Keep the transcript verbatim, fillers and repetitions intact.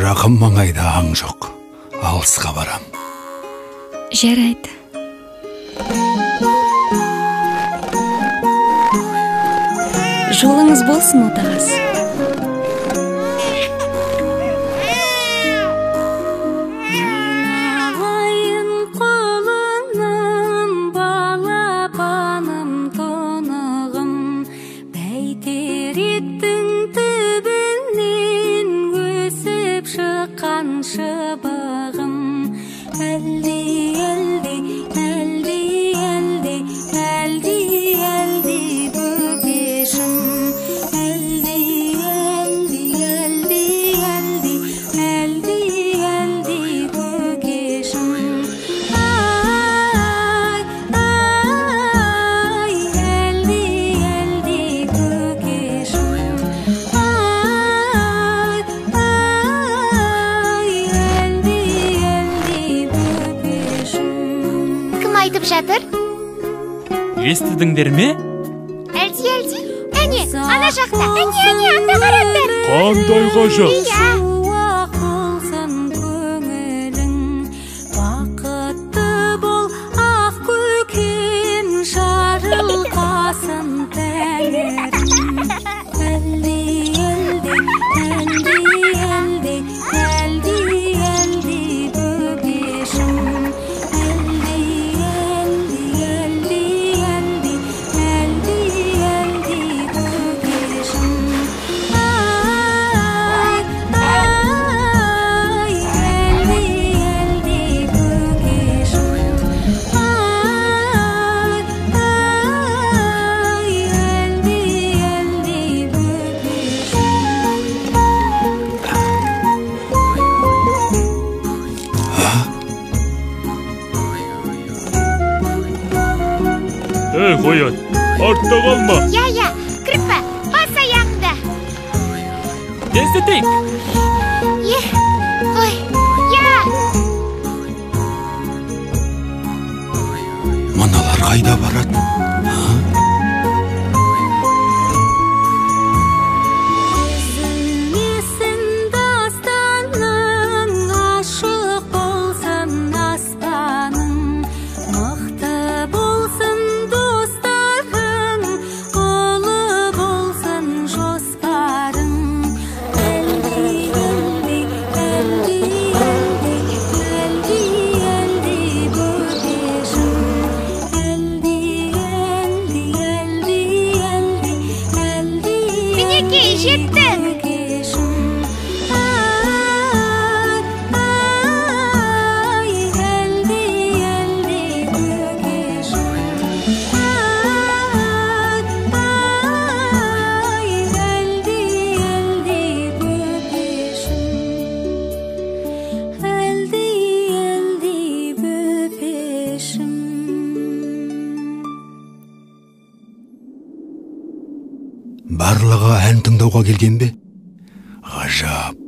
Рақым маңайда аң жоқ, алысқа барам. Жарайды. Жолыңыз болсын, отағыз. Жатыр? Естідіңдер ме? Әлди, әлди. Әне, ана жақта. Әне, әне, анда қараңдар. Қандай ғажап. Иә. Бақытты бол, ақ көкем жарылқасын тәңірім. Әлди, әлди, әлди, әлди, әлди, әлди бөбешім. Ей, қоян, артта қалма. Я, я, кірпі, бас аяғыңды. Естетейік. Е, ой, я. Мыналар қайда барады? Барлығы ән тыңдауға келген бе? Ғажап.